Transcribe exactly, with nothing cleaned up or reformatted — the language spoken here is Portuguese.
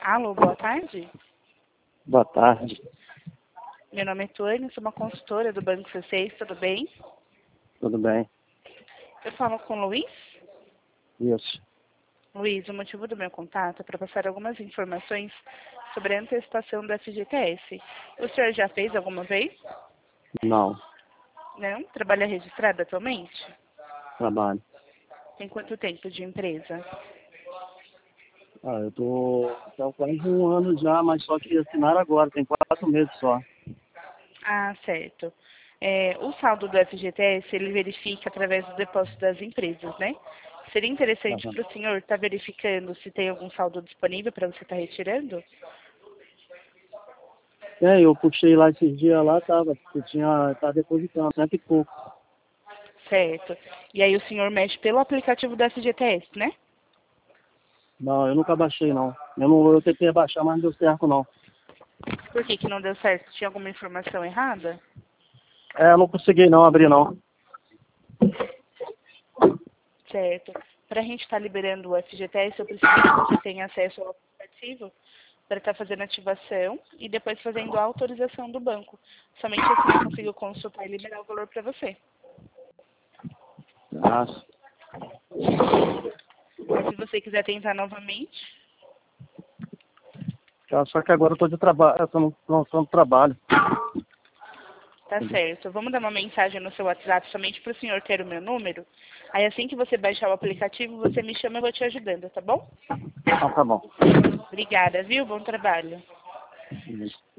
Alô, boa tarde. Boa tarde. Meu nome é Tuane, sou uma consultora do Banco C seis, tudo bem? Tudo bem? Eu falo com o Luiz. Isso. Luiz, o motivo do meu contato é para passar algumas informações sobre a antecipação do F G T S. O senhor já fez alguma vez? Não. Não? Trabalha registrado atualmente? Trabalho. Tem quanto tempo de empresa? Ah, eu tô há quase um ano já, mas só que assinaram agora, tem quatro meses só. Ah, certo. É, o saldo do F G T S, ele verifica através do depósito das empresas, né? Seria interessante Aham. para o senhor estar verificando se tem algum saldo disponível para você estar retirando? É, eu puxei lá esses dias lá, tava, que tinha, tá depositando, cento e pouco. Certo. E aí o senhor mexe pelo aplicativo do F G T S, né? Não, eu nunca baixei não. Eu não, eu tentei baixar, mas não deu certo não. Por que que não deu certo? Tinha alguma informação errada? É, eu não consegui não abrir não. Certo. Para a gente estar liberando o F G T S, eu preciso que você tenha acesso ao aplicativo para estar fazendo ativação e depois fazendo a autorização do banco. Somente assim eu consigo consultar e liberar o valor para você. Nossa. Mas se você quiser tentar novamente, Só que agora eu tô de trabalho, eu tô no, no, tô no trabalho. tá certo. Vamos dar uma mensagem no seu WhatsApp somente para o senhor ter o meu número. Aí assim que você baixar o aplicativo, você me chama e eu vou te ajudando, tá bom? Então tá bom. Obrigada, viu? Bom trabalho. Isso.